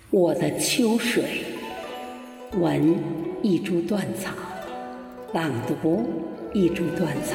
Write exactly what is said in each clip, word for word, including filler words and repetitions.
我的秋水，文一株断草，朗读一株断草。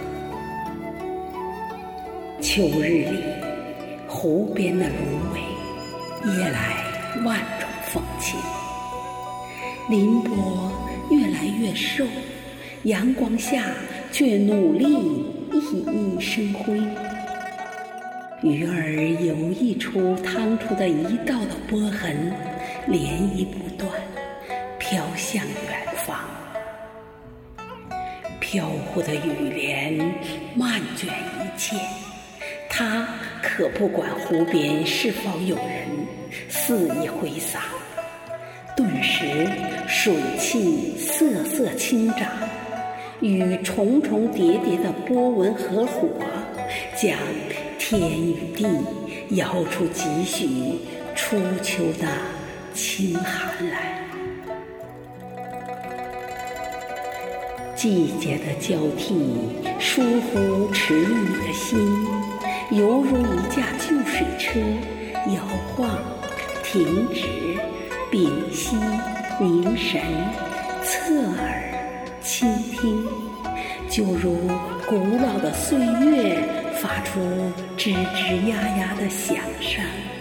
秋日里，湖边的芦苇夜来万种风情，林波越来越瘦，阳光下却努力熠熠生辉。鱼儿游溢出趟出的一道道波痕，涟漪不断，飘向远方。飘忽的雨帘漫卷一切，它可不管湖边是否有人，肆意挥洒。顿时水汽瑟瑟轻涨，与重重叠叠的波纹合伙，将天与地摇出几许初秋的清寒来。季节的交替疏忽驰入你的心，犹如一架旧水车，摇晃、停止、屏息、凝神、侧耳、倾听，就如古老的岁月发出吱吱呀呀的响声。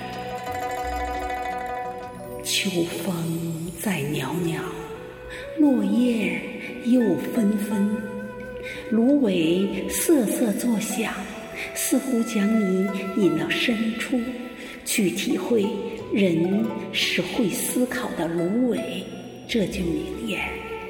秋风在袅袅，落叶又纷纷，芦苇瑟瑟作响，似乎将你引到深处，去体会人是会思考的芦苇这句名言。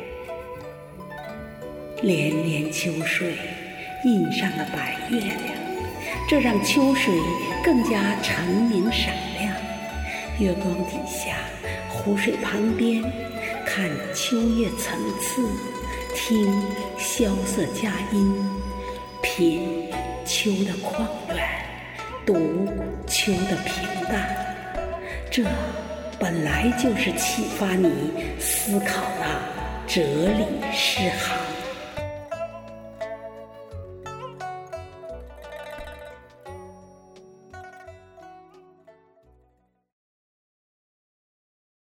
连连秋水印上了白月亮，这让秋水更加澄明闪亮。月光底下，湖水旁边，看秋叶层次，听萧瑟佳音，品秋的旷远，读秋的平淡。这本来就是启发你思考的哲理诗行。